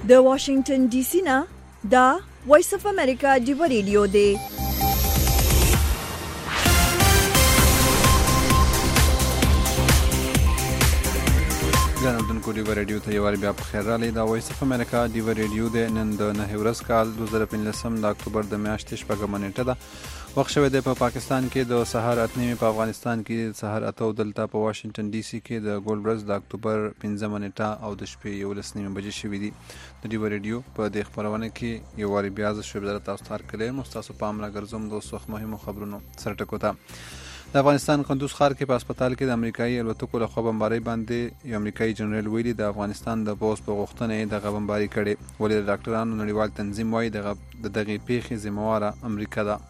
د واشنگټن ډي سي نه دا وایس اف امریکا دی ریډیو دی. ګرانو ډیو ریډیو ته یوار بیا په خیر رالی. دا وایس اف امریکا دی ریډیو دی. نن د 9 ورځ کال 2015 د اکتوبر د میاشتې شپږمه نیټه ده. وخت شوی دی په پاکستان کې د سهار 8 په افغانستان کې د سهار 8 دلته په واشنگټن ډي سي کې د ګول ورځ د اکتوبر 15 نیټه او د شپې 11 بجې شوې دي. د دی ریډیو په دې خبرونه کې یوار بیا ز شوب در تاسو ته کلیم مستاسو پام را ګرځوم د وخت مهمو خبرونو سره ټکو ته. د افغانستان قندوز ښار کې په هسپتال کې د امریکایي الوتکو له خوا بمبارۍ باندې یو امریکایي جنرال ویلي د افغانستان د پوز په غوښتنه یې دغه بمباري کړې، ولې د ډاکټرانو نړیوال تنظیم وایي د دغې پیښې ذمهواره امریکا ده.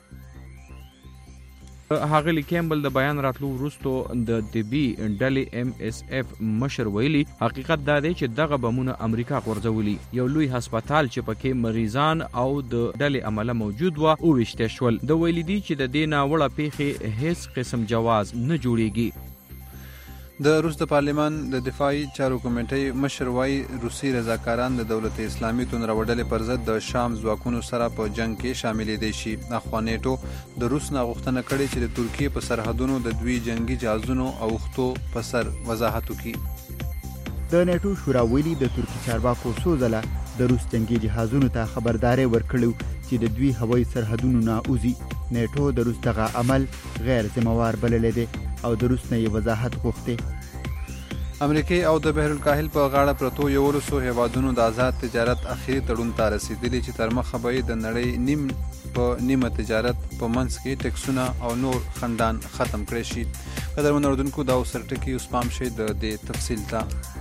هاغلی کیمبل د بیان راتلو وروستو د طبي ډلې MSF مشر ویلي حقیقت دا دی چې دغه بمونه امریکا غورځولي. یو لوی هسپتال چې پکې مریضان او د ډلې عمله موجود و او وشته شول. د ویلي دي چې د دې ناوړه پیښې هیڅ قسم جواز نه جوړیږي. د روس د پارلمان د دفاعي چارو کمیټې مشر وایي روسي رضاکاران د دولت اسلامي تون راوړلې پر ضد د شام ځواکونو سره په جنگ کې شاملې دي شي. اخوا نیټو د روس نه غوښتنه کړې چې د ترکیې په سرحدونو د دوی جنگي جهازونو او وختو په سر وضاحت وکړي. د نیټو شورا ویلي د ترکی چارواکو څو ځله د روس جنگي جهازونو ته خبرداري ورکړو چې د دوی هوایي سرحدونو نه وځي. نیټو د روس دغه عمل غیر ذمہوار بللی دی او د روس نه وضاحت غوښتي. امریکای او د بحر الکاهل په غاړه پرتو 11 هیوادونو د آزاد تجارت اخیری تړون ته رسیدلی چې تر مخه به د نړۍ نیمه تجارت په منځ کې ټیکسونه او نور خندان ختم کړي شي. قدرمن اوریدونکو دا سرټکی اوس پام شي د دې تفصیل ته.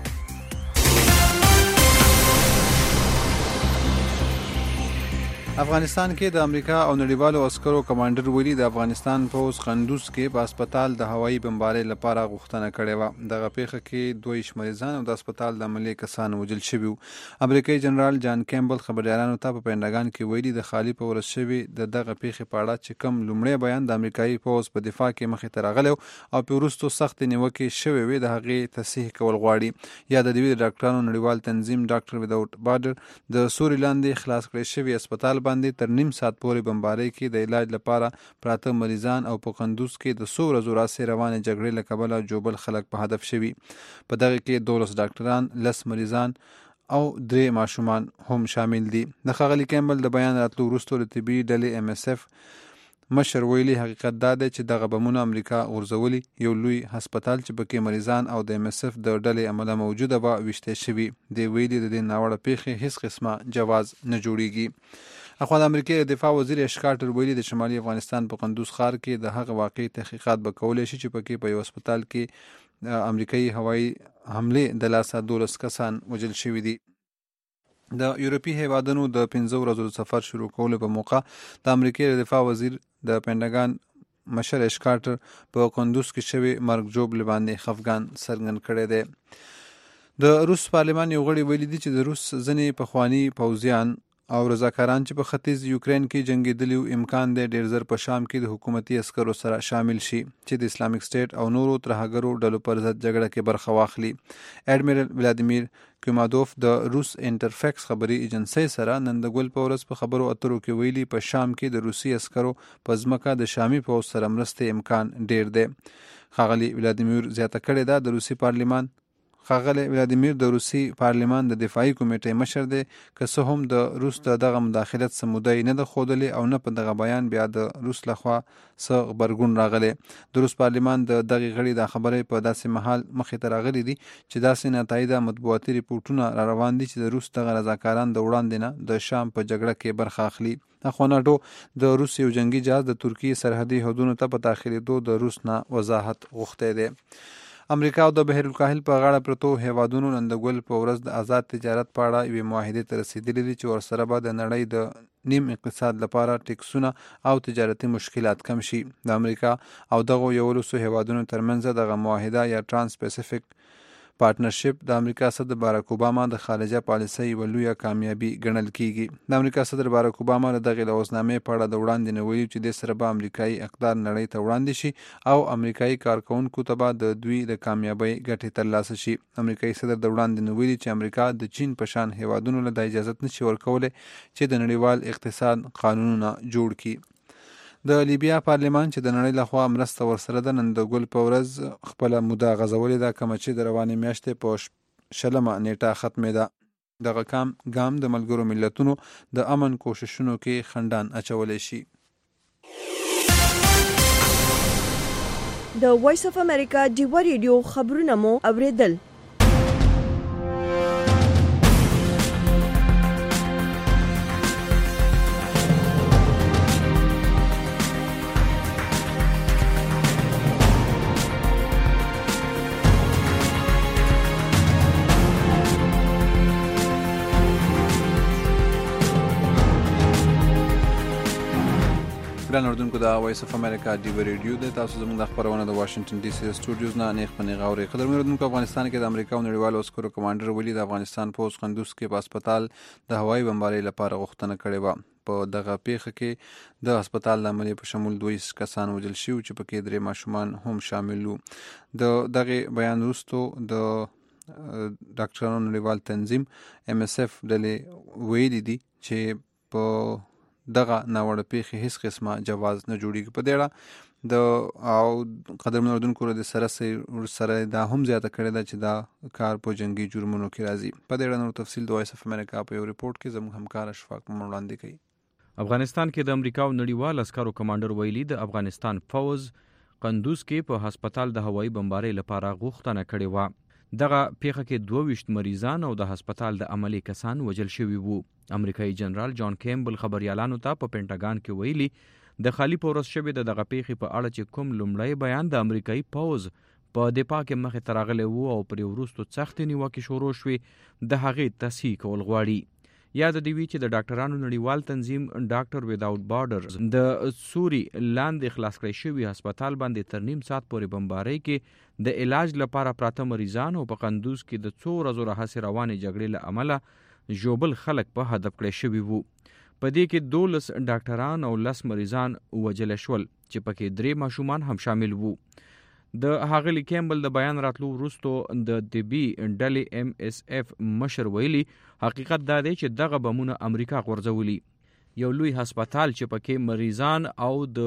افغانستان کې د امریکا او نړیوالو عسکرو کمانډر ویلي د افغانستان پوز قندوز کې په هسپتال د هوایي بمبارۍ لپاره غوښتنه کړې وه. دغه پیښه کې 2 مریضان او د هسپتال د عملي کسان وژل شوي وو. امریکایي جنرال جان کیمبل خبريالانو ته په پینټاګان کې ویلي د خالي په ورځ شوي دغه پیښې په اړه چې کوم لومړی بیان د امریکایي پوز په دفاع کې مخې ته راغلی او په وروستو سخت نیوکې شوې وي د هغې تصحیح کول غواړي. یا د دوی د ډاکټرانو نړیوال تنظیم ډاکټر ویداوټ بارډر د سوري لاندې خلاص کړی شوي هسپتال باندې تر نیم ساعت پورې بمبارۍ کې د علاج لپاره پراته مریضان او په قندوز کې د 100 ورځو راهیسې روانې جګړې له کبله جوبل خلک په هدف شوي. په دغه کې 12 ډاکټران، 10 مریضان او 3 ماشومان هم شامل دي. د ښاغلي کیمبل د بیان راتلو وروسته د طبي ډلې MSF مشر ویلي حقیقت دا دی چې دغه بمونه امریکا غورځولي. یو لوی هسپتال چې پکې مریضان او د MSF د ډلې عمله موجوده وه ویشته شوي. دی ویلي د دې ناوړه پیښې هیڅ قسمه جواز نه جوړیږي. اخوا د امریکای دفاع وزیر اشکارټر ویلي د شمالي افغانستان په قندوز ښار کې د هغه واقعي تحقیقات به کولی شي چې پکې په یو هسپتال کې امریکایي هوایي حملې د لاسه 12 کسان وژل شوي دي. د یورپي هیوادونو د 15 ورځو سفر شروع کولو په موقع د امریکای دفاع وزیر د پینټاګان مشر اشکارټر په قندوز کې شوی مرګ جوب باندې خفګان څرګند کړی دی. د روس پارلمان یو غړي ویلي دي چې د روس ځینې پخواني پوځیان او رضاکاران چې په ختیځ یوکرین کې جنگیدلی امکان دی ډیر زر په شام کې د حکومتي عسکرو سره شامل شي چې د اسلامیک سټیټ او نورو ترهګرو ډلو پر ضد جګړه کې برخه واخلي. اډمیرل ولادیمیر کومادوف د روس انټرفیکس خبري ایجنسی سره نن د ګل په ورځ په خبرو اترو کې ویلي په شام کې د روسي عسکرو په ځمکه د شامي پوځ سره مرستې امکان ډیر دی. ښاغلي ولادیمیر زیاته کړې ده د روسي پارلمان ښاغلی ولادیمیر د روسي پارلمان د دفاعي کمیټې مشر دی، که څه هم د روس د دغه مداخلت څه مودې نه ده ښودلې او نه په دغه بیان بیا د روس لخوا څه غبرګون راغلی. د روس پارلمان د دغې غړي دا خبرې په داسې مهال مخې ته راغلي دي چې داسې ناتایده مطبوعاتي ریپورټونه را روان دي چې د روس دغه رضاکاران د وړاندې نه د شام په جګړه کې برخه اخلي. اخوا ناټو د روس یو جنگي جهاز د ترکیې سرحدي حدودو ته په داخلېدو د روس نه وضاحت غوښتی دی. امریکا او د بحر الکاهل په غاړه پرتو هیوادونو نن د ګل په ورځ د آزاد تجارت په اړه یوې معاهدې ته رسېدلي دي چې ورسره به د نړۍ د نیم اقتصاد لپاره ټیکسونه او تجارتي مشکلات کم شي. د امریکا او دغو 11 هیوادونو ترمنځ دغه معاهده یا ترانس پیسفیک پارټنرشپ د امریکا صدر باراک اوباما د خارجه پالیسۍ یوه لویه کامیابي ګڼل کیږي. د امریکا صدر باراک اوباما له دغې لوزنامې په اړه د وړاندې ویلي چې دې سره به امریکایي اقدار نړۍ ته وړاندې شي او امریکایي کارکوونکو ته به د دوی د کامیابۍ ګټې ترلاسه شي. امریکایي صدر د وړاندې ویلي چې امریکا د چین په شان هیوادونو له دا اجازت نشي ورکولی چې د نړیوال اقتصاد قانونونه جوړ کړي. د لیبیا پارلمان چې د نړۍ لخوا مرسته ورسره ده نن د ګل په ورځ خپله موده غځولې ده، کومه چې د روانې میاشتې په 20 نیټه ختمېده. دغه ګام د ملګرو ملتونو د امن کوششونو کې خنډان اچولی شي. د وایس اف امریکا ډیوه ریډیو خبرونه مو اوریدل. ګران اردوونکو د وایس اف امریکا ډیوه ریډیو دی. تاسو زموږ د خپرونه د واشنگټن ډي سي سټوډیوز نه نیغ په نیغه اورئ. قدرمن اردوونکو، افغانستان کې د امریکا او نړیوالو عسکرو کمانډر ویلي د افغانستان پوځ قندوز کې په هسپتال د هوایي بمبارۍ لپاره غوښتنه کړې وه. په دغه پیښه کې د هسپتال له عملې په شمول 2 کسان وژل شوي چې پکې 3 ماشومان هم شامل وو. د دغې بیان وروستو د ډاکټرانو نړیوال تنظیم MSF ډلې ویلي دي چې په دغه ناوړه پیښې هیڅ قسمه جواز نه جوړیږي. په دې اړه د قدرمن اردوونکو د سره دا هم زیاته کړې ده چې دا کار په جنگي جرمونو کې راځي. په دې اړه نور تفصیل د وایس اف امریکا په یو ریپورت کې زموږ همکار اشفاق وړاندې کوي. افغانستان کې د امریکا او نړیوال عسکرو کمانډر ویلي د افغانستان فوز قندوز کې په هسپتال د هوایي بمبارۍ لپاره غوښتنه کړې وه. دغه پیښه کې 22 مریضان او د هسپتال د عملي کسان وژل شوي وو. امریکایي جنرال جان کیمبل خبريالانو ته په پینټاګان کې ویلي د خالی پورس شوی د دغه پیښې په اړه چې کوم لومړی بیان د امریکایي پوز په دفاع کې مخې ته راغلی وو او پر وروستو سختې نیوکې شروع شوې د هغې تصحیح کول غواړي. یاد دی وی چې د ډاکټرانو نړیوال تنظیم ډاکټر ویداوت بارډرز د سوري لاندې خلاص کړی شوی هسپتال باندې تر نیم ساعت پورې بمبارۍ کې د علاج لپاره پراته مریضان او په قندوز کې د 2 ورځو راهیسې روانې جګړې له امله ژوبل خلک په هدف کړی شوي وو. په دې کې 12 ډاکټران او 10 مریضان وژل شول چې پکې 3 ماشومان هم شامل وو. د هاغلی کیمبل د بیان راتلو وروستو د طبي ډلې MSF مشر ویلي حقیقت دا دی چې دغه بمونه امریکا غورځولي. یو لوی هسپتال چې پکې مریضان او د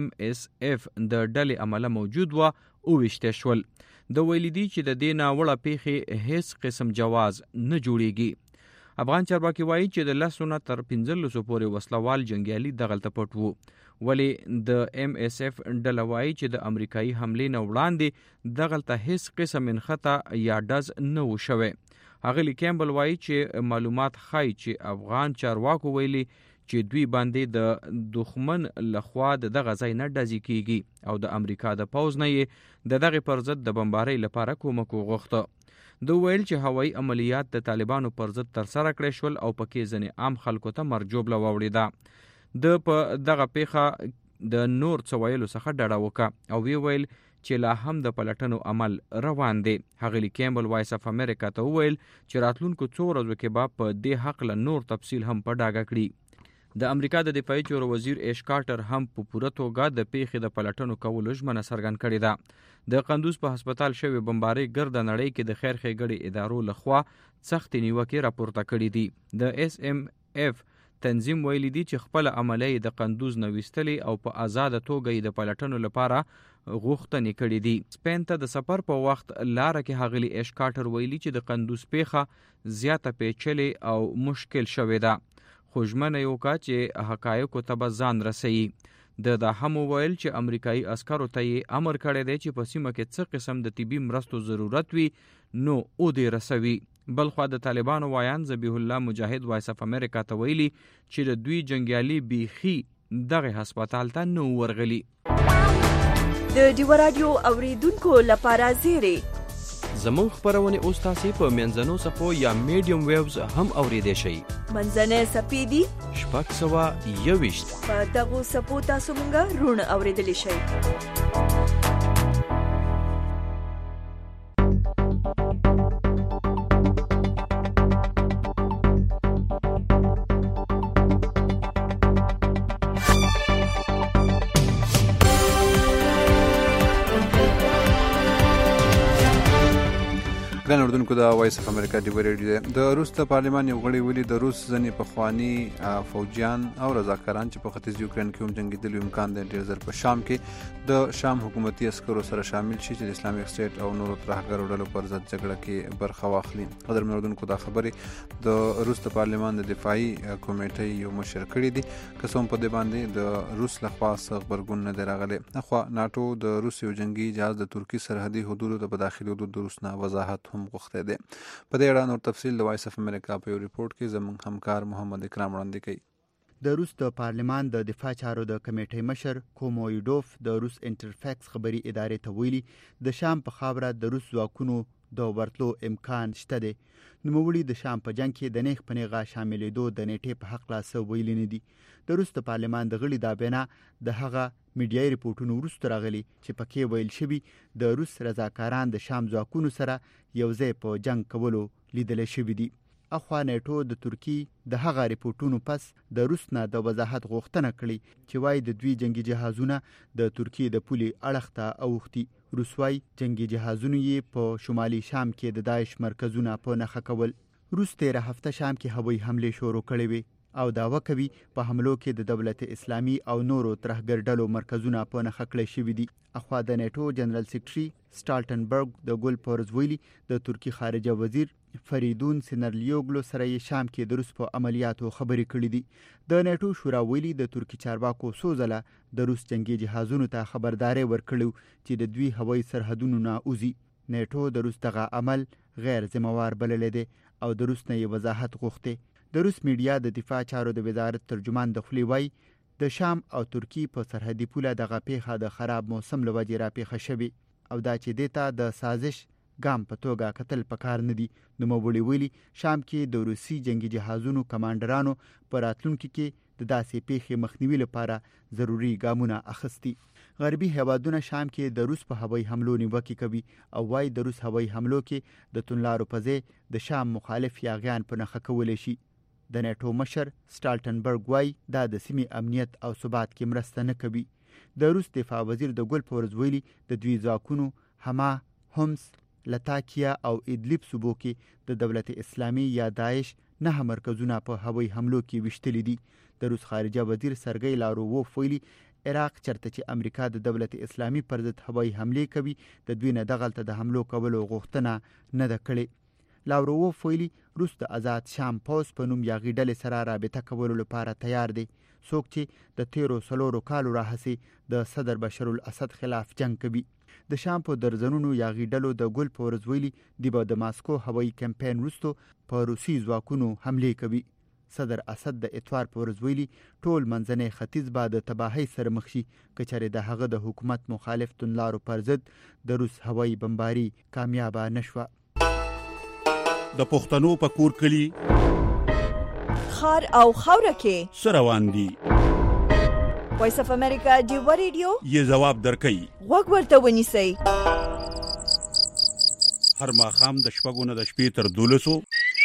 MSF د ډلې عمله موجود و او وشته شول. د ویلي دی چې د دې ناوړه پیښې هیڅ قسم جواز نه جوړیږي. افغان چارواکي وایي چې د 10 تر 15 پورې وسلوال جنگیالي دغلته پټ وو. ولی د MSF ډله وایي چې د امریکایي حملې نه وړاندې دغلته هیڅ قسم انخطا یا ډز نه و شوی. هغلی کیمبل وایي چې معلومات ښایي چې افغان چارواکو ویلي چې دوی باندې د دښمن لخوا دغه ځای نه ډزې کیږي او د امریکا د پوځ نه یې دغه پر ضد د بمبارۍ لپاره کومک وغوښته. دوی ویل چې هوایي عملیات د طالبانو پر ضد ترسره کړی شول او پکې ځینې عام خلکو ته مرجوبله واوړېده. د په دغه پیښه د نور څه ویلو څخه ډډه وکړه او وی ویل چې لا هم د پلټنو عمل روان دی. هغلی کیمبل وایس اف امریکا ته ویل چې راتلونکو 2 ورځو کې به په دې حق له نور تفصیل هم په ډاګه کړي. د امریکا د دفاعي چارو وزیر ایش کارټر هم په پوره توګه د پیښې د پلټنو کولو ژمنه څرګنده کړې ده. د قندوز په هسپتال شوی بمبارۍ ګرد نړۍ کې د خیر ښېګړې ادارو لخوا سخت نیوکې راپورته کړې دي. د SMF تنظیم ویلي دي چې خپل عملیه د قندوز نه ویستلې او په آزاد توګه د پلټنو لپاره غوښتنې کړې دي. سپین ته د سفر په وخت لاره کې هغلی ایش کارټر ویلي چې د قندوز پیښه زیاته پیچلې او مشکل شوې ده. خو ژمنه یې وکړه چې حقایقو ته به ځان رسوي. دا هم ویل چې امریکایي عسکرو ته یې امر کړی دی چې په سیمه کې څه قسم د طبي مرستو ضرورت وي نو او دې رسوي. بلخوا د طالبانو وایان ذبیح الله مجاهد وایس اف امریکا ته ویلي چې د دوی جنگیالي بیخي دغه هسپتال ته نو ورغلي. د ډیوه رادیو اوریدونکو لپاره زیری زموږ خبرونه اوس تاسو په منځنو صفو یا میډیم ویوز هم اوریدئ شئ. منځنه سپیدي 621 په دغه صفو تاسو مونږه رونه اوریدلی شئ. ګران اردوونکو د وایس اف امریکا ډیو ریډیو د روس د پارلمان یو غړي ویلي د روس ځنې پخوانی فوجیان او رضاکاران چې په ختیځ یوکرين کې هم جنگیدلي امکان دی ډېر زر په شام کې د شام حکومتي عسکرو سره شامل شي چې د اسلامي سټیټ او نورو ترهګرو ډلو پر ضد جګړه کې برخه واخلي. قدرمن اردوونکو دا خبرې د روس د پارلمان د دفاعي کمیټې یو مشر کړی دي که څوم په دې باندې د روس لخوا خبرګون نه دی راغلی. اخوا ناتو د روس یو جنگي جهاز د ترکی سرحدي حدودو د بداخلي حدود د روس نه وضاحت هم غوښته دي. په دې اړه نور تفصیل د وایس اف امریکا په یو ریپورت کې زموږ همکار محمد اکرام وړاندې کوي. د روس د پارلمان د دفاع چارو د کمیټې مشر کومویډوف د روس انټرفیکس خبري ادارې ته ویلي د شام په خاوره د روس ځواکونو د ورتلو امکان شته دی. نوموړي د شام په جنگ کې د نیغ په نیغه شاملېدو د نیټې په حق لا ویلي نه دي. د روس د پارلمان د غړي دا بیان د هغه میډیایي ریپورتونو وروسته راغلي چې پکې ویل شوي د روس رضاکاران د شام ځواکونو سره یو ځای په جنگ کولو لیدل شوي دي. اخوا نیټو د ترکی د هغه ریپورتونو پس د روس نه د وضاحت غوښتنه کړې چې وايي د دوی جنگي جهازونه د ترکی د پولي اړخ ته اوختي. روس وايي جنگي جهازونه یې په شمالي شام کې د داعش مرکزونه په نښه کول. روس 13 هفته شام کې هوایي حمله شروع کړې وي او داوا کوي په حملو کې د دولت اسلامي او نورو ترهګر ډلو مرکزونه په نښه کړل شوي دي. اخوا د نیټو جنرال سیکرټري سټالټنبرګ د ګول پورز ویلي د ترکی خارجه وزیر فریدون سینرلیوګلو سره یې شام کې د روس په عملیاتو خبرې کړې دي. د نیټو شورا ویلي د ترکی چارواکو سوزله د روس جنگي جهازونو ته خبرداري ورکړو چې د دوی هوایي سرحدونو نه اوزي. نیټو د روس دغه عمل غیر ذمہوار بللی دی او د روس نه یې وضاحت غوښته. د روس میډیا د دفاع چارو د وزارت ترجمان د خلی وای د شام او ترکی په سرحدي پوله دغه پیښه د خراب موسم لوجې را پیښه شوی او دا چې دیتا د سازش ګام په توګه قتل پکار نه دي. نو موږ ویلي شام کې د روسي جنگي جهازونو کمانډرانو پر راتلونکو کې د داسې پیښې مخنیوي لپاره ضروری ګامونه اخیستي. غربي هیوادونه شام کې د روس په هوایي حملو نیوکه کوي او وايي د روس هوایي حملو کې د تونلارو په ځای د شام مخالف یاغیان په نښه کولای شي. د نیټو مشر سټالټنبرګ وايي دا د سیمې امنیت او ثبات کې مرسته نه کوي. د روس دفاع وزیر د ګول پورز ویلي د دوی ځواکونو هما همس لتاکیا او ادلیب صوبو کې د دولت اسلامي یا داعش 9 مرکزونه په هوایي حملو کې وشتلي دي. د روس خارجه وزیر سرګی لارووف ویلي عراق چرته چې امریکا د دولت اسلامي پر ضد هوایي حمله کوي د دوی نه دغلته د حملو کولو غوښتنه نه ده کړې. لاورووف ویلي روس د آزاد شام پوز په نوم یاغي ډلې سره رابطه کولو لپاره تیار دی. څوک چې د 13 کالو راهیسې د صدر بشار الاسد خلاف جنگ کوي. د شام په درزنونو یاغي ډلو د ګول پورز ویلي د ماسکو هوایي کمپاین وروسته په روسي ځواکونو حمله کوي. صدر اسد د اتوار پورز ویلي ټول منځنی ختیځ به د تباهۍ سره مخ شي که چېرې د هغه د حکومت مخالف تونلارو پر ضد د روس هوایي بمباري کامیابه نشوه. د پښتنو په کور کلی خار او خوره کې سروان دي. وایس اف امریکا ډیو ریډیو یې جواب درکړي وګ ورته ونیسئ. هر ماښام د شپږو نه د شپې تر 12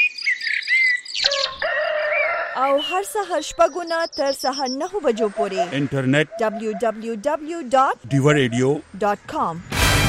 او هر سهار شپږو نه تر سهار 9 بجو پورې انټرنیټ www.diwaradio.com.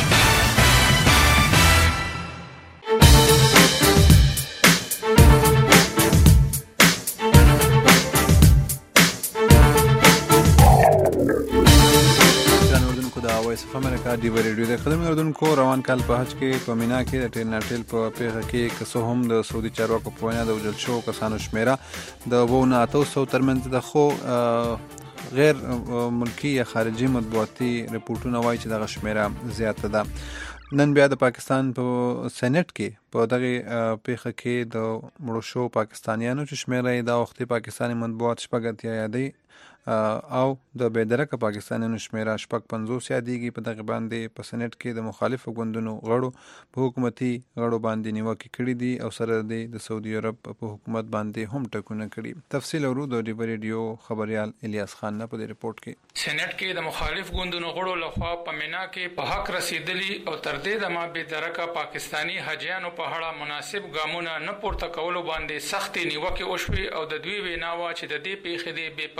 وایس اف امریکا ډیو ریډیو د خدمت اردوونکو روان کال په حج کې په مینا کې د ټرناټل په پیښه کې کسو هم د سعودي چارواکو په وینا د وجل شو کسانو شمیره د 200 ترمنځ د خو غیر ملکی یا خارجي مطبوعاتي ریپورتونه وایي چې د شمیره زیاته ده. نن بیا د پاکستان په سېنات کې په دغه پیښه کې د مړو شو پاکستانیانو چې شمیره د وختي پاکستاني مطبوعات شپږ یادي او د بیدرکه پاکستانیانو شمیره 55 یادېږي. په دغه باندې په سېنات کې د مخالفو ګوندونو غړو په حکومتي غړو باندې نیوکه کړې دي او سره د سعودي عرب په حکومت باندې هم ټکونه کړي. تفصیل ورو د ډیو ریډیو خبريال الیاس خان نه په ریپورت کې. سېنات کې د مخالف ګوندونو غړو لخوا په مینا کې په حق رسیدلی او تر دې د ما بیدرکه پاکستانی حاجیانو په اړه مناسب ګامونه نه پورته کولو باندې سختي نیوکه وشوي او د دوی ویناوه چې د دې پیښې د بې پلوه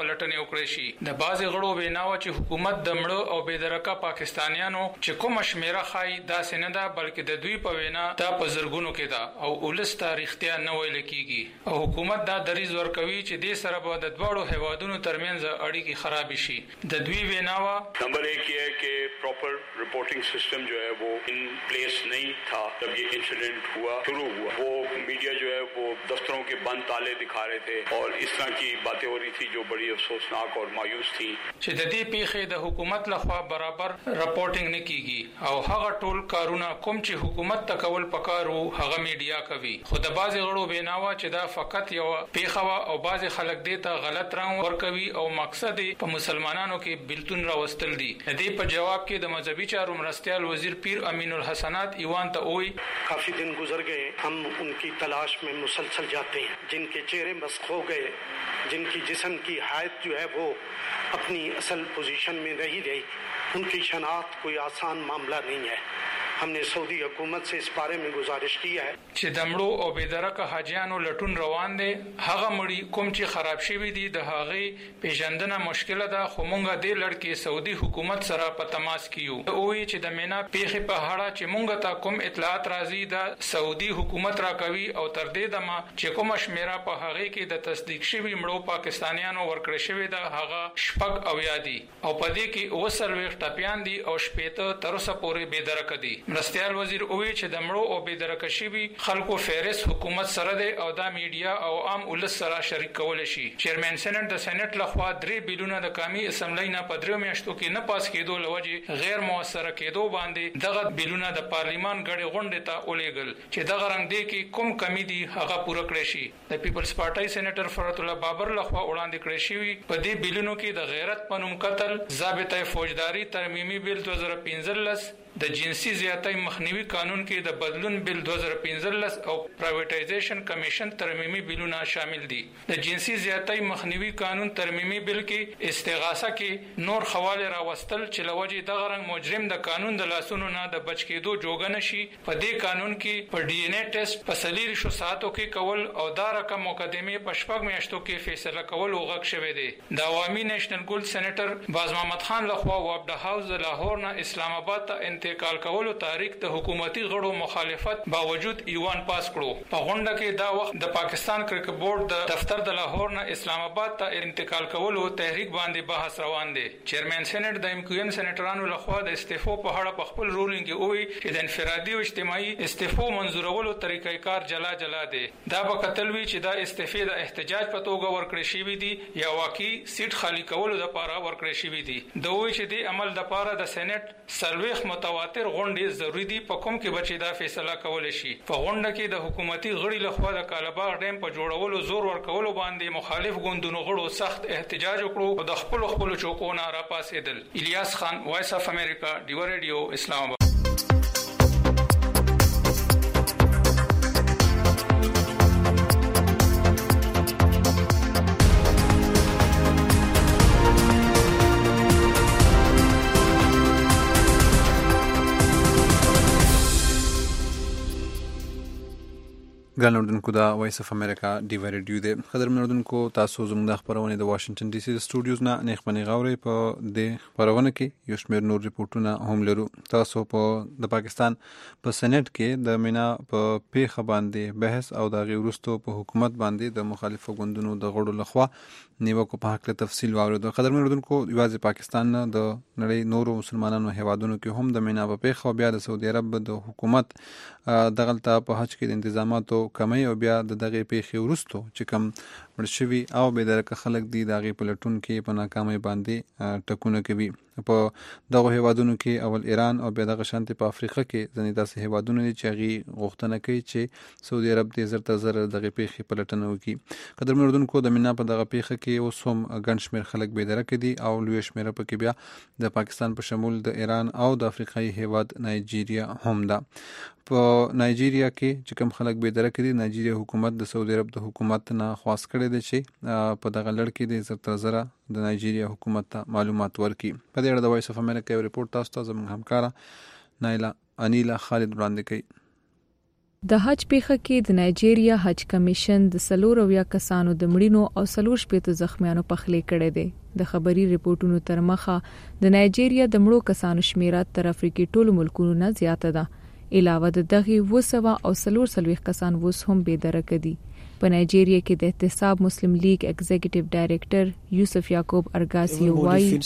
پلټنې وکړې شي. د بعض غړو ویناوه چې حکومت د مړو او بېدرکه پاکستانیانو چې کوم شمیره خای دا سند ده بلکې د دوی په وینا دا په زرګونو کې ده او ولس تاریختیا نه ویل کیږي او حکومت دا دریځ ورکوي چې د سره به د دوړو هوادونو ترمنځ اړیکې خراب شي. د دوی ویناوه نمبر 1 یہ ہے کہ پراپر رپورٹنگ سسٹم جو ہے وہ ان پلیس نہیں تھا جب یہ انسیڈنٹ شروع ہوا. وہ میڈیا جو ہے وہ دفتروں کے بند تالے دکھا رہے تھے اور اس طرح کی باتیں ہو رہی تھی جو بڑی افسوسناک اور مایوس تھی. چې د دې پیښې د حکومت لخوا برابر رپورټینګ نه کیږي او هغه ټول کارونه کوم چې حکومت تکول پکارو هغه میډیا کوي. خو د بعض غړو بیناوه چې دا فقط یو پیښه او بعض خلک دې ته غلط رنګ ورکوي او مقصد په مسلمانانو کې بلتون راوستل دي. د دې په جواب کې د مذهبي چارو مرستیال وزیر پیر امین الحسنات ایوان ته وایي کافی دن گزر گئے ہم ان کی تلاش میں مسلسل جاتے ہیں. جن کے چہرے مسخ ہو گئے جن کی جسم کی حالت جو ہے وہ اپنی اصل پوزیشن میں نہیں رہی ان کی شناخت کوئی آسان معاملہ نہیں ہے. ہم نے سعودی حکومت سے اس بارے میں گزارش کی ہے چې د مړو او بېدرکه حاجیانو لټون روان دي. هغه مړي کوم چې خراب شوي دي د هغې پیژندنه مشکله ده خو مونږ دې لړ کې سعودي حکومت سره په تماس کې یو. وایي چې د مینا پیښې په اړه چې مونږ ته کوم اطلاعات راځي د سعودي حکومت راکوي او تر دې دمه چې کومه شمیره په هغې کې د تصدیق شوي مړو پاکستانیانو ورکړې شوې ده هغه 6 دي او په دې کې 40 ټپیان دي او 15 تر اوسه پورې بېدرکه دي. مرستیال وزیر وایي چې د مړو او بېدرکه شوي خلکو فهرست حکومت سره دی او دا میډیا او عام ولس سره شریک کول شي. چیرمن سېنات د سېنات لخوا 3 بیلونه د قومي اسمبلی نه په 3 میاشتو کې نه پاس کېدو لوجه غیر موثره کېدو باندې دغه بیلونه د پارلیمان غړي غونډې ته ولېګل چې دغه رنګ دی کې کوم کمی دي هغه پوره کړی شي. د پیپلز پارټي سېنیټر فرات الله بابر لخوا وړاندې کړی شوی په دې بیلونو کې د غیرت په نوم قتل ضابطه فوجداري ترمیمي بیل 2015 د جنسي زیاتۍ مخنیوي قانون کې د بدلون بیل 2015 او پرایویټایزیشن کمیشن ترمیمي بیلونه شامل دي. د جنسي زیاتۍ مخنیوي قانون ترمیمي بیل کې استغاثه کې نور حواله راوستل چې لوجه دغه رنګ مجرم د قانون د لاسونو نه د بچ کېدو جوګه نشي. په دې قانون کې په ډي ان اے ټیسټ په 4 ساعتو کې کول او دا رقم مقدمه په 6 میاشتو کې فیصله کول وغږ شوی دی. د عوامي نېشنل ګول سېنیټر باز محمد خان لخوا وابډ هاوس د لاهور نه اسلام آباد ته انتقال کولو تاریخ د حکومتي غړو مخالفت باوجود ایوان پاس کړو. په غونډه کې دا وخت د پاکستان کرکټ بورډ د دفتر د لاهور نه اسلام آباد ته انتقال کولو تحریک باندې بحث روان دی. چیرمن سېنات د MQM سېنیټرانو لخوا د استعفو په اړه په خپل رولینګ کې وایي چې د انفرادي او اجتماعي استعفو منظورولو طریقې کار جلا دی. دا به کتل وی چې دا استعفې د احتجاج په توګه ورکړې شوې دي یا واقعي سیټ خالی کولو لپاره ورکړې شوې دي. د وایي چې د عمل لپاره د سېنات سلويخ متواتر غونډې ضروری دي په کوم کې بچي دا فیصله کول شي. په غونډه کې د حکومتي غړي لخوا د کالاباغ ډیم په جوړولو زور ورکولو باندې مخالف ګوندونو غړو سخت احتجاج وکړو او د خپل چوکو نه راپاسېدل. الیاس خان، وایس اف امریکا، ډیو ریډیو، اسلام آباد. ګران اوریدونکو دا وایس اف امریکا ډیو ریډیو دی. قدرمن اوریدونکو تاسو زموږ د خبرونه د واشنگټن ډي سي د سټوډیوز نه نیخمنې غوړې په د خبرونه کې یو شمېر نور ریپورتونه هم لرو. تاسو په د پاکستان په سېنات کې د مینا په پیښه باندې بحث او د غي وروستو په حکومت باندې د مخالفو ګوندونو د غړو لخوا نیوکو په حق له تفصیل واوریدو. قدرمن اوریدونکو یوازې پاکستان نه د نړۍ نورو مسلمانانو هیوادونو کې هم د مینا په پیښه او بیا د سعودي عرب د حکومت دغلته په حج کې د انتظاماتو کمی او بیا د دغه پیښې وروستو چې کوم مړ شوي او بېدرکه خلک دي د هغې په لټون کې په ناکامۍ باندې ټکونه کوي. په دغو هیوادونو کې اول ایران او بیا دغه شانتې په افریقا کې ځینې داسې هیوادونه دي چې هغې غوښتنه کوي چې سعودي عرب دې زر تر زره دغې پیښې پلټنه وکړي. قدرمن اردوونکو د مینا په دغه پیښه کې اوس هم ګڼ شمېر خلک بېدرکه دي او لویه شمېره پکې بیا د پاکستان په شمول د ایران او د افریقایي هیواد نایجیریا هم ده. په نایجیریا کې چې کوم خلک بېدرکه دي، نایجیریا حکومت د سعودي عرب د حکومت نه خواست کړی دی چې په دغه لړ کې د زر تر زره د نایجیریا حکومت ته معلومات ورکړي. په دې اړه د وایس اف امریکا یو ریپورټ تاسو ته زموږ همکاره انیلا خالد وړاندې کوي. د حج پیښه کې د نایجیریا حج کمیشن د 4 کسانو د مړینو او 4 زخمیانو په خلې کړي دي. د خبري ریپورتونو تر مخه د نایجیریا د مړو کسانو شمیره تر افریقي ټولو ملکونو نه زیاته ده. علاوه د دغه 200 او 440 کسان وس هم بې درکه دي. په نایجیریا کې د احتساب مسلم لیگ ایگزیکټیو ډایریکټر یوسف یعقوب ارګاسی وایي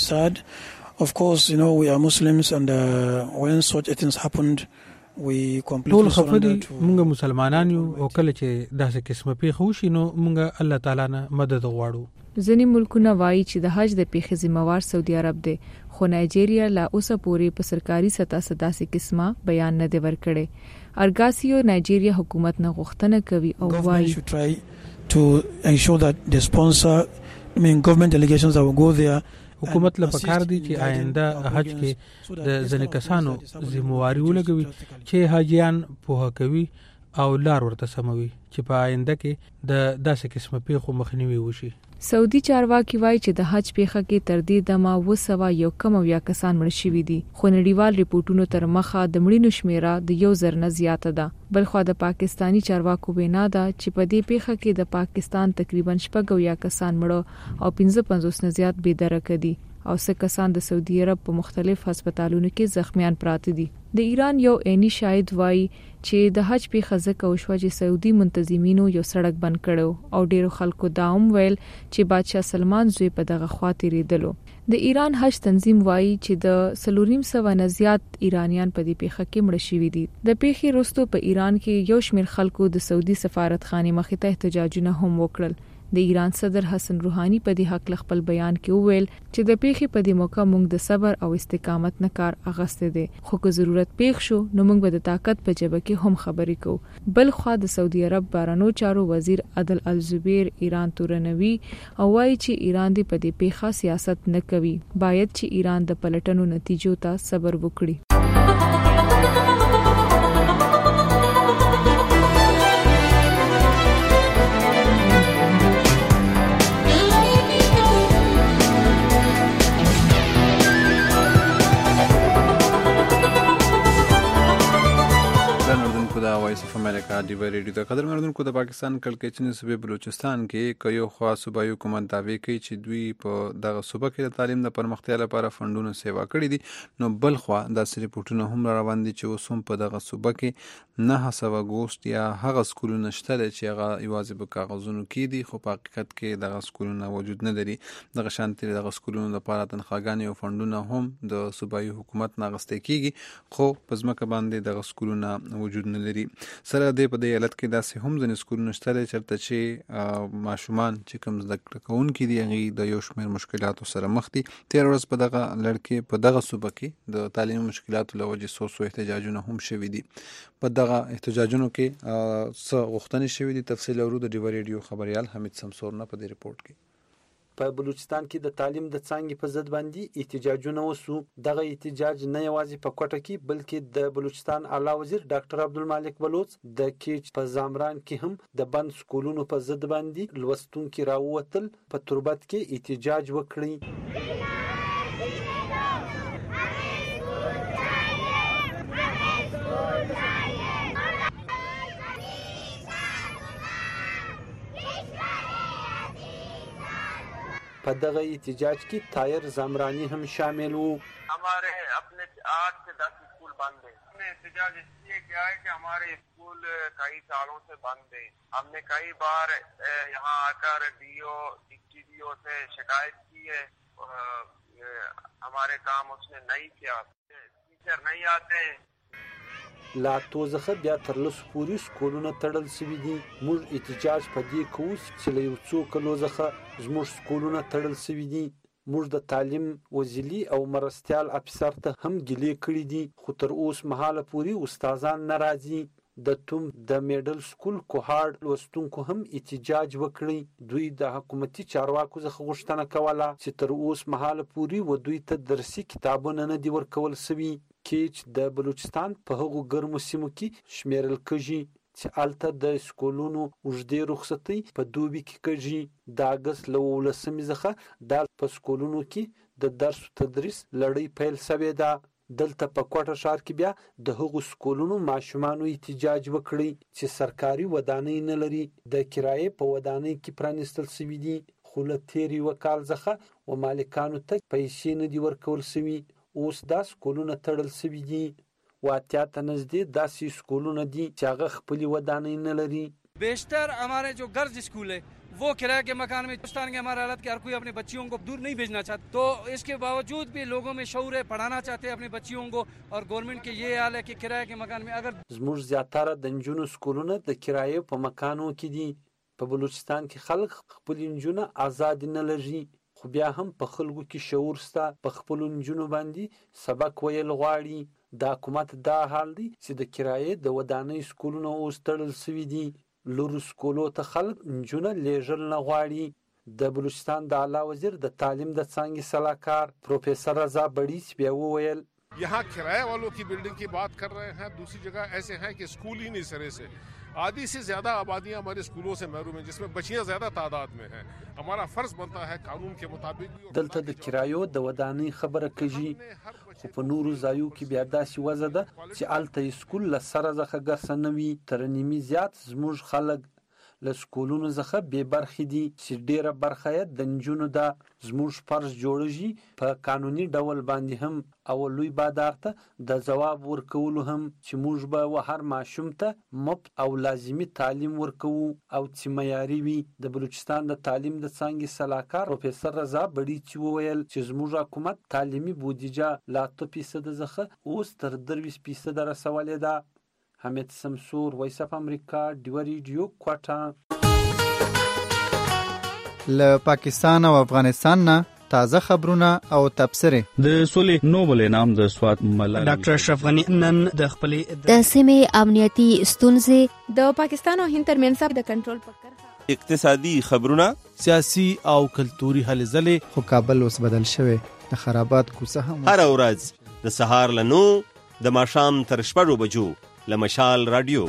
Of course, you know, we are Muslims and when such things happened, we completely ټول خفدي موږ مسلمانان یو او کله چې داسې قسمه پیښه وشي نو موږ الله تعالی نه مدد غواړو. ځینې ملکونه وایي چې د حج د پیښې ذمہوار سعودي عرب دی، خو نایجیریا لا اوسه پورې په سرکاري سطح داسې قسمه بیان نه دی ورکړی. ارګاسیو نایجیریا حکومت نه غوښتنه کوي او وایي to ensure that the sponsor, government delegations that will go there حکومت له پکار دی چې آینده حج کې د ځنې کسانو ذمہواری ولګوي چې حاجیان پوهه کوي او لار ورته سموي چې په آینده کې د داسې قسمه پیښو مخنیوي وشي. سعودي چارواکي وایي چې د حج پیښه کې تر دې دمه 201 کسان مړ شوي دي، خو نړیوال ریپورتونو تر مخه د مړینو شمیره د 1000 نه زیاته ده. بلخو د پاکستانی چارواکو وینا ده چې په دې پیښه کې د پاکستان تقریبا 90 کسان مړ او 55 نه زیات بې درکه دي او 100 کسان د سعودي عرب په مختلف هسپتالونو کې زخمیان پراته دي. د ایران یو عیني شاهد وایي چې د حج پیښه ځکه وشوه چې سعودي منتظمینو یو سړک بند کړو او ډیرو خلکو دا هم ویل چې بادشاه سلمان زوی په دغه خوا تیریدلو. د ایران حج تنظیم وایي چې د 300 نه زیات ایرانیان په دې پیښه کې مړ شوي دي. د پیښې وروسته په ایران کې یو شمېر خلکو د سعودي سفارتخانې مخې ته احتجاجونه هم وکړل. د ایران صدر حسن روحانی په دې حق خپل بیان کې وویل چې د پیښې په دې موقع موږ د صبر او استقامت نه کار اغسته دي، خو که ضرورت پیښ شو نو موږ به د طاقت په جبه کې هم خبرې کوو. بل خو د سعودي عرب بهرنیو چارو وزیر عادل الزبیر ایران تورنوي او وایي چې ایران دې په دې پیښه سیاست نه کوي، باید چې ایران د پلټنو نتیجو ته صبر وکړي. د وایس اف امریکا دی ریډیو د قدر مردونکو د پاکستان کلکچنی صوبې بلوچستان کې کيو خوا صوبایي حکومت داوی کوي چې دوی په دغه صوبه کې د تعلیم د پرمختیا لپاره فندونو سیوا کړی دي. نو بل خوا د ریپورتونو هم روان دي چې اوس هم په دغه صوبه کې 9 اگست یا هغه سکولونه شته چې هغه یوازې په کاغذونو کې دي، خو په حقیقت کې دغه سکولونه وجود نه لري. دغه شانتي دغه سکولونو لپاره تنخواګانې او فندونه هم د صوبایي حکومت نه غستې کیږي، خو په ځمکه باندې دغه سکولونه وجود نه لري. سره د په دې حالت کې داسې هم ځینې سکولونه شته چېرته چې ماشومان چې کوم زده کړه کوونکي دي هغې د یو شمېر مشکلاتو سره مخ دي. تېره ورځ په دغه لړ کې په دغه صوبه کې د تعلیمي مشکلاتو له وجې څو احتجاجونه هم شوي دي. په دغه احتجاجونو کې څه غوښتنې شوي دي، تفصیل اورو د ډیوه ریډیو خبریال حمید سمسور نه په دې رپورټ کې. په بلوچستان کې د تعلیم د څانګې په ضد باندې احتجاجونه وسو. دغه احتجاج نه یوازې په کوټه کې بلکې د بلوچستان اعلی وزیر ډاکټر عبدالمالک بلوچ د کیچ په زامران کې هم د بند سکولونو په ضد باندې لوستونکي راووتل په تربت کې احتجاج وکړي. په دغه احتجاج کې طاهر زامرانی هم شامل وو. हमारे अपने 8 से 10 स्कूल बंद है. हमने एहतजाज इसलिए किया है कि हमारे स्कूल कई सालों से बंद है. हमने कई बार यहाँ आकर डीओ डीओ से शिकायत की है, हमारे काम उसने नहीं किया, टीचर नहीं आते. لا توزخه بیا تر لسو پورې سکولونه تړل شوي دي. موږ احتجاج په دې کوو چې له یو څو کلو څخه زموږ سکولونه تړل شوي دي. موږ د تعلیم وزیري او مرستیال افسر ته هم ګیلې کړي دي، خو تر اوس مهاله پورې استادان نه راځي. د توم د میډل سکول کوهارد لوستونکو هم احتجاج وکړي. دوی د حکومتي چارواکو څخه غوښتنه کوله چې تر اوس مهاله پورې و دوی ته درسي کتابونه نه دي ورکول شوي. کیچ د بلوچستان په هغو ګرمو سیمو کې شمیرل کېږي چې هلته د سکولونو اوږدې رخصتۍ په دوبي کې کېږي. د اګست له 19 څخه د په سکولونو کې د درس و تدریس لړۍ پیل شوې ده. دلته په کوټه ښار کې بیا د هغو سکولونو ماشومانو احتجاج وکړی چې سرکاري ودانۍ نه لري، د کرایې په ودانۍ کې پرانیستل شوي دي، خو له تیر یوه کال څخه و مالکانو ته پیسې نه دي ورکول شوي. اوس دا سکولونه تړل شوي دي. 80 ته نږدې داسې سکولونه دي چې هغه خپلې ودانۍ نه لري. बेशतर हमारे जो गर्ल्स स्कूल है वो किराए के मकान में हिंदुस्तान के हमारे हालत के हर कोई अपने बच्चियों को दूर नहीं भेजना चाहता, तो इसके बावजूद भी लोगों में शऊर है, पढ़ाना चाहते हैं अपने बच्चियों को, और गवर्नमेंट के ये हाल है कि किराए के मकान में अगर زموږ زیاتره د نجونو سکولونه د کرایې په مکانو کې دي. په بلوچستان کې خلک خپل نجونه آزاد نه لري، خو بیا هم په خلکو کې شعور سته، په خپل نجونو باندې سبق ویل غواړي. د حکومت دا حال دی چې د کرایې د ودانۍ سکولونه اوس تړل شوي دي. لورو سکولو ته خلک نجونه لیږل نه غواړي. د بلوچستان د اعلی وزیر د تعلیم د څانګې سلاکار پروفیسر رضا بڑیچ بیا وویل यहाँ किराए वालों की बिल्डिंग की बात कर रहे हैं, दूसरी जगह ऐसे हैं कि स्कूल ही नहीं सिरे से, आधी से ज्यादा आबादियां हमारे स्कूलों से महरूम हैं, जिसमें बच्चियां ज्यादा तादाद में हैं. हमारा फर्ज बनता है कानून के मुताबिक. دلته د کرایو د ودانۍ خبره کوي، خو په نورو ځایو کې بیا داسې وضع ده چې هلته سکول له سره څخه ګرځه نه وي. تر نیمې زیات زموږ خلک له سکولونو څخه بې برخې دي چې ډېره برخه یې د نجونو ده. زموږ فرض جوړیږي په قانوني ډول باندې هم او لوی بادار ته د ځواب ورکولو هم چې موږ به هر ماشوم ته مفت او لازمي تعلیم ورکوو او چې معیاري وي. د بلوچستان د تعلیم د څانګې سلاکار پروفیسر رضا بڑیچ وویل چې زموږ حکومت تعلیمي بودیجه له 8% څخه اوس تر 23% رسولې ده. حمید سمسور، وایس اف امریکا، ډیوه ریډیو، کوټه. له پاکستان او افغانستان نه تازه خبرونه او تبصرې. د سولې نوبل انعام د سوات ملالۍ ډاکټر اشرف غنی نن د خپلې د سیمې امنیتي ستونزې، د پاکستان او هند ترمنځ د کنټرول په کرښه، اقتصادي خبرونه، سیاسي او کلتوري هلې ځلې. خو کابل اوس بدل شوی، د خرابات کوڅه هم هر ورځ د سهار له 9 د ماښام تر 6 بجو له مشال رادیو.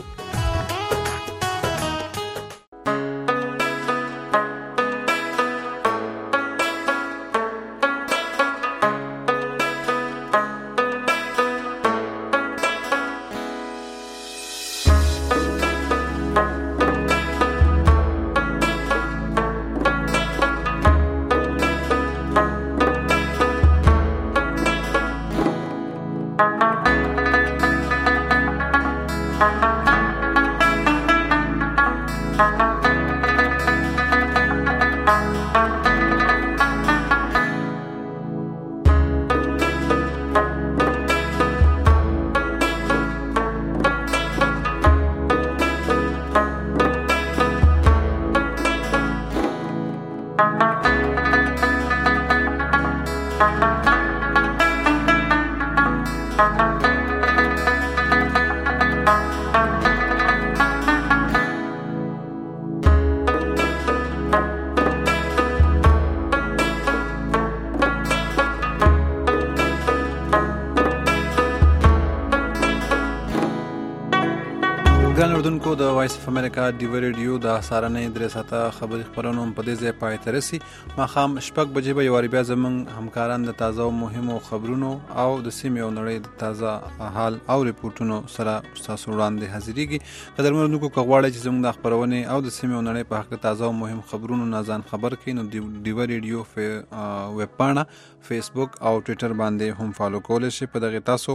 ګران اردوونکو، د وایس اف امریکا ډیوه ریډیو د سهارنۍ 3 ساعته خبري خبرونه په دې ځای پای ته رسي. ماښام 6 بجې به یو بیا زموږ همکاران د تازه او مهمو خبرونو او د سیمې او نړۍ د تازه حال او ریپورتونو سره تاسو وړاندې حاضرېږي. قدرمن اردوونکو، که غواړئ چې زموږ د خبرونې او د سیمې او نړۍ په حق تازه او مهم خبرونو نه ځان خبر کړئ، نو ډیوه ریډیو ویب پاڼه، فیسبوک او ټویټر باندې هم فالو کولی شئ. په دغې تاسو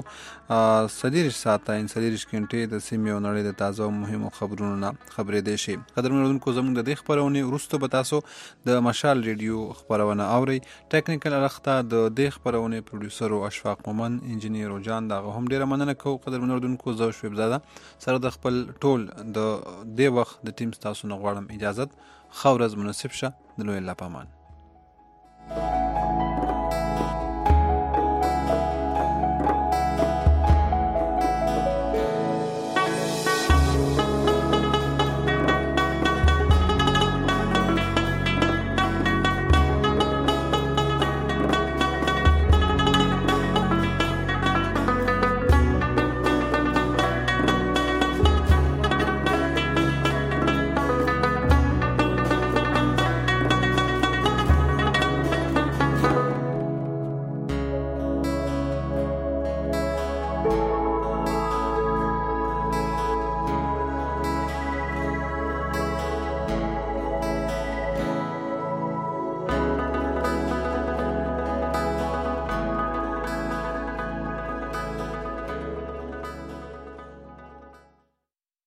30 ساعته 30 غنټې د سیمې او نړۍ د تازه او مهمو خبرونو نه خبرېدای شي. قدرمن اردوونکو، زموږ د دې خبرونې وروسته به تاسو د مشال ریډیو خبرونه اورئ. ټیکنیکل اړخ ته د دې خبرونې پروډوسر اشفاق مومن، انجینیر جان، دغه هم ډیره مننه کوو. قدرمن اردوونکو، زه شعیب زاده سره د خپل ټول د دې وخت د ټیم تاسو نه غواړم اجازه. ښه ورځ مناسب شه. د لوی الله په امان.